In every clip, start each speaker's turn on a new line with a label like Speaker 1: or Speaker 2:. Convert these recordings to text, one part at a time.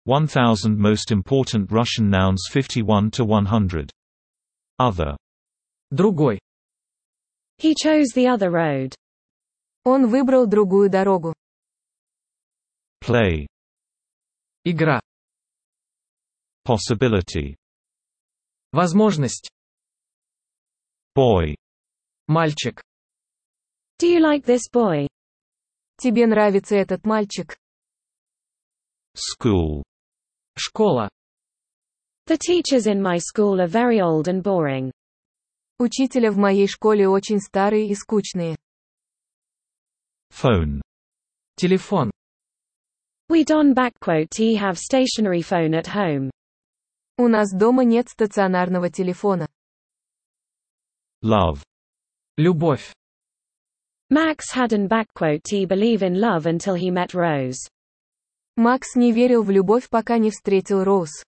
Speaker 1: 1000 most important Russian nouns 51 to 100. Other.
Speaker 2: Другой.
Speaker 3: He chose the other road.
Speaker 4: Он выбрал другую дорогу.
Speaker 1: Play.
Speaker 2: Игра.
Speaker 1: Possibility.
Speaker 2: Возможность.
Speaker 1: Boy.
Speaker 2: Мальчик.
Speaker 3: Do you like this boy?
Speaker 4: Тебе нравится этот мальчик?
Speaker 1: School.
Speaker 2: Школа.
Speaker 3: The teachers in my school are very old and boring.
Speaker 4: Учителя в моей школе очень старые и скучные.
Speaker 1: Phone.
Speaker 2: Телефон.
Speaker 3: We don't have stationary phone at home.
Speaker 4: У нас дома нет стационарного телефона.
Speaker 1: Love.
Speaker 2: Любовь.
Speaker 3: Max hadn't believe in love until he met Rose.
Speaker 4: Макс не верил в любовь, пока не встретил Роуз.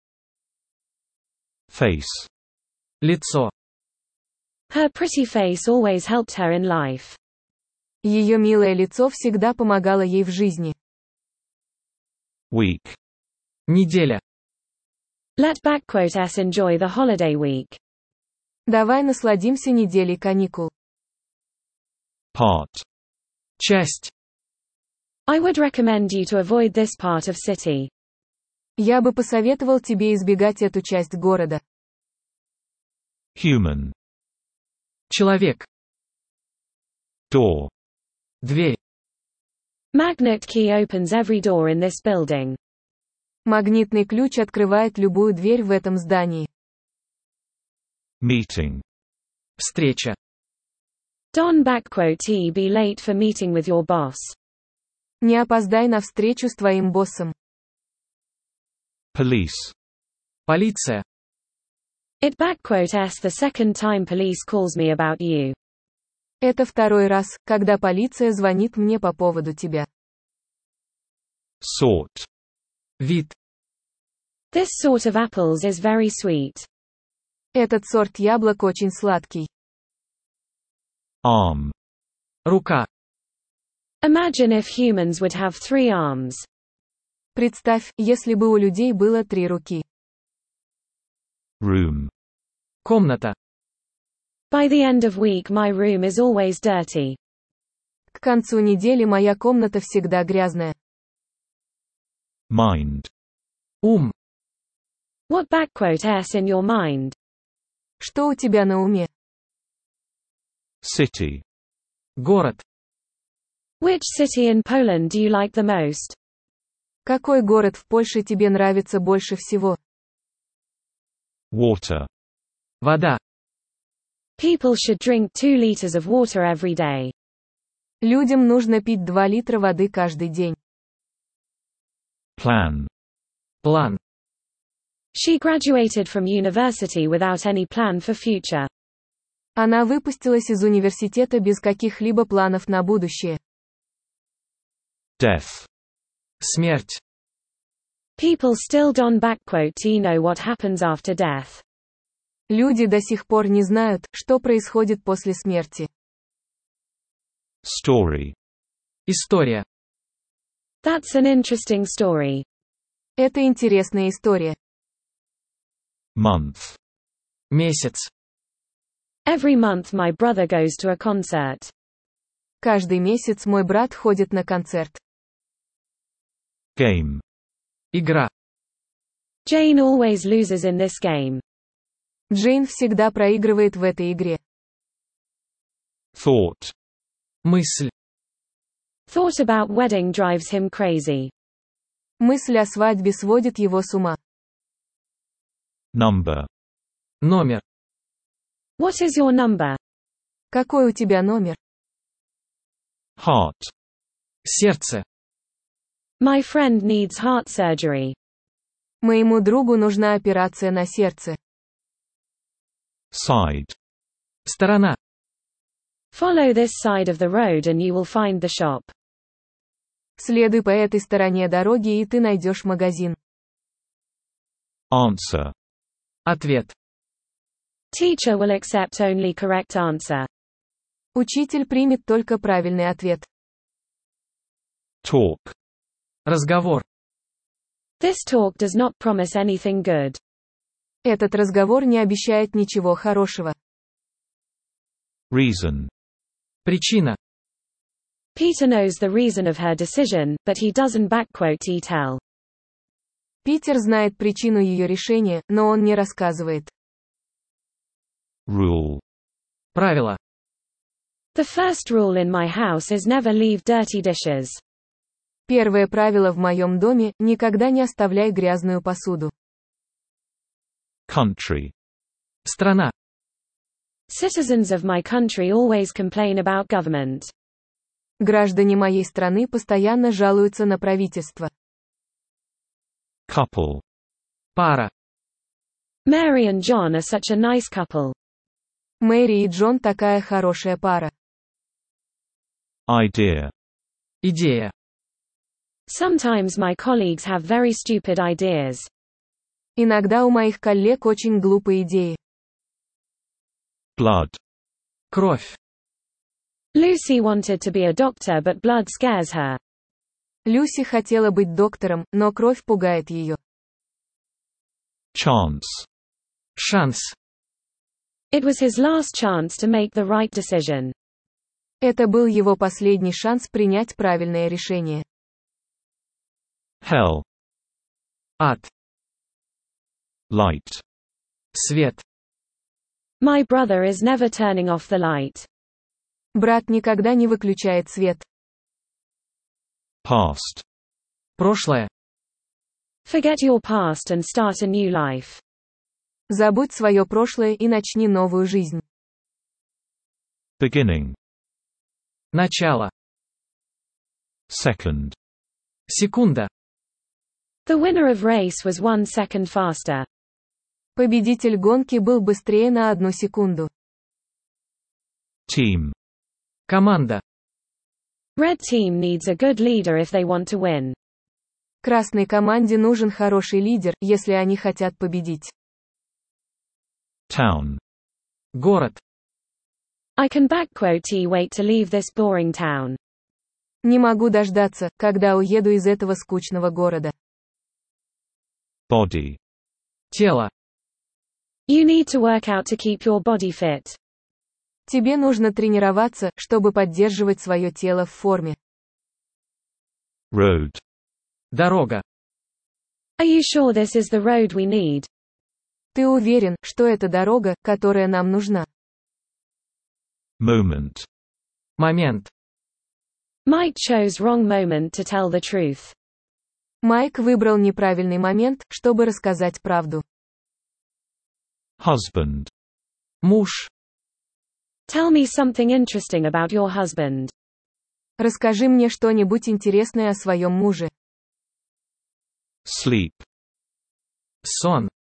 Speaker 1: Face.
Speaker 2: Лицо.
Speaker 3: Her pretty face always helped her in life.
Speaker 4: Ее милое лицо всегда помогало ей в жизни.
Speaker 1: Week.
Speaker 2: Неделя.
Speaker 3: Let s enjoy the holiday week.
Speaker 4: Давай насладимся неделей каникул.
Speaker 1: Part.
Speaker 2: Часть.
Speaker 3: I would recommend you to avoid this part of city.
Speaker 4: Я бы посоветовал тебе избегать эту часть города.
Speaker 1: Human.
Speaker 2: Человек.
Speaker 1: Door.
Speaker 2: Дверь.
Speaker 3: Magnet key opens every door in this building.
Speaker 4: Магнитный ключ открывает любую дверь в этом здании.
Speaker 1: Meeting.
Speaker 2: Встреча.
Speaker 3: Don't be late for meeting with your boss.
Speaker 4: Не опоздай на встречу с твоим боссом.
Speaker 1: Police.
Speaker 2: Полиция.
Speaker 3: It the second time police calls me about you.
Speaker 4: Это второй раз, когда полиция звонит мне по поводу тебя.
Speaker 1: Sort.
Speaker 2: Вид.
Speaker 3: This sort of apples is very sweet.
Speaker 4: Этот сорт яблок очень сладкий.
Speaker 1: Arm.
Speaker 2: Рука.
Speaker 3: Imagine if humans would have 3 arms.
Speaker 4: Представь, если бы у людей было 3 руки.
Speaker 1: Room.
Speaker 2: Комната.
Speaker 3: By the end of week my room is always dirty.
Speaker 4: К концу недели моя комната всегда грязная.
Speaker 1: Mind.
Speaker 2: Ум.
Speaker 3: What s in your mind?
Speaker 4: Что у тебя на уме?
Speaker 1: City.
Speaker 2: Город.
Speaker 3: Which city in Poland do you like the most?
Speaker 4: Какой город в Польше тебе нравится больше всего?
Speaker 1: Water.
Speaker 2: Вода.
Speaker 3: People should drink 2 liters of water every day.
Speaker 4: Людям нужно пить 2 литра воды каждый день.
Speaker 1: Plan.
Speaker 2: План.
Speaker 3: She graduated from university without any plan for future.
Speaker 4: Она выпустилась из университета без каких-либо планов на будущее.
Speaker 1: Death.
Speaker 2: Смерть.
Speaker 3: People still don't know what happens after death.
Speaker 4: Люди до сих пор не знают, что происходит после смерти.
Speaker 1: Story.
Speaker 2: История.
Speaker 3: That's an interesting story.
Speaker 4: Это интересная история.
Speaker 1: Month.
Speaker 2: Месяц.
Speaker 3: Every month my brother goes to a concert.
Speaker 4: Каждый месяц мой брат ходит на концерт.
Speaker 1: Game.
Speaker 2: Игра.
Speaker 3: Jane always loses in this game.
Speaker 4: Джейн всегда проигрывает в этой игре.
Speaker 1: Thought.
Speaker 2: Мысль.
Speaker 3: Thought about wedding drives him crazy.
Speaker 4: Мысль о свадьбе сводит его с ума.
Speaker 1: Number.
Speaker 2: Номер.
Speaker 3: What is your number?
Speaker 4: Какой у тебя номер?
Speaker 1: Heart.
Speaker 2: Сердце.
Speaker 3: My friend needs heart surgery.
Speaker 4: Моему другу нужна операция на сердце.
Speaker 1: Side.
Speaker 2: Сторона.
Speaker 3: Follow this side of the road and you will find the shop.
Speaker 4: Следуй по этой стороне дороги и ты найдешь магазин.
Speaker 1: Answer.
Speaker 2: Ответ.
Speaker 3: Teacher will accept only correct answer.
Speaker 4: Учитель примет только правильный ответ.
Speaker 1: Talk.
Speaker 2: Разговор.
Speaker 3: This talk does not promise anything good.
Speaker 4: Этот разговор не обещает ничего хорошего.
Speaker 1: Reason.
Speaker 2: Причина.
Speaker 3: Peter knows the reason of her decision, but he doesn't tell.
Speaker 4: Питер знает причину ее решения, но он не рассказывает.
Speaker 1: Rule.
Speaker 2: Правило.
Speaker 3: The first rule in my house is never leave dirty dishes.
Speaker 4: Первое правило в моем доме – никогда не оставляй грязную посуду.
Speaker 1: Country.
Speaker 2: Страна.
Speaker 3: Citizens of my country always complain about government.
Speaker 4: Граждане моей страны постоянно жалуются на правительство.
Speaker 1: Couple.
Speaker 2: Пара.
Speaker 3: Mary and John are such a nice couple.
Speaker 4: Мэри и Джон такая хорошая пара.
Speaker 1: Idea.
Speaker 2: Идея.
Speaker 3: Sometimes my colleagues have very stupid ideas.
Speaker 4: Иногда у моих коллег очень глупые идеи.
Speaker 1: Blood.
Speaker 2: Кровь.
Speaker 3: Lucy wanted to be a doctor but blood scares her.
Speaker 4: Люси хотела быть доктором, но кровь пугает ее.
Speaker 1: Chance.
Speaker 2: Шанс.
Speaker 3: It was his last chance to make the right decision.
Speaker 4: Это был его последний шанс принять правильное решение.
Speaker 1: Hell.
Speaker 2: Ад.
Speaker 1: Light.
Speaker 2: Свет.
Speaker 3: My brother is never turning off the light.
Speaker 4: Брат никогда не выключает свет.
Speaker 1: Past.
Speaker 2: Прошлое.
Speaker 3: Forget your past and start a new life.
Speaker 4: Забудь свое прошлое и начни новую жизнь.
Speaker 1: Beginning.
Speaker 2: Начало.
Speaker 1: Second.
Speaker 2: Секунда.
Speaker 3: The winner of race was 1 second faster.
Speaker 4: Победитель гонки был быстрее на 1 секунду.
Speaker 1: Team.
Speaker 2: Команда.
Speaker 3: Red team needs a good leader if they want to win.
Speaker 4: Красной команде нужен хороший лидер, если они хотят победить.
Speaker 1: Town.
Speaker 2: Город.
Speaker 3: I can wait to leave this boring town.
Speaker 4: Не могу дождаться, когда уеду из этого скучного города.
Speaker 1: Body.
Speaker 2: Тело.
Speaker 3: You need to work out to keep your body fit.
Speaker 4: Тебе нужно тренироваться, чтобы поддерживать свое тело в форме.
Speaker 1: Road.
Speaker 2: Дорога.
Speaker 3: Are you sure this is the road we need?
Speaker 4: Ты уверен, что это дорога, которая нам нужна?
Speaker 1: Moment.
Speaker 2: Момент.
Speaker 3: Mike chose wrong moment to tell the truth.
Speaker 4: Майк выбрал неправильный момент, чтобы рассказать правду.
Speaker 1: Husband.
Speaker 2: Муж.
Speaker 3: Tell me something interesting about your husband.
Speaker 4: Расскажи мне что-нибудь интересное о своем муже.
Speaker 1: Sleep.
Speaker 2: Сон.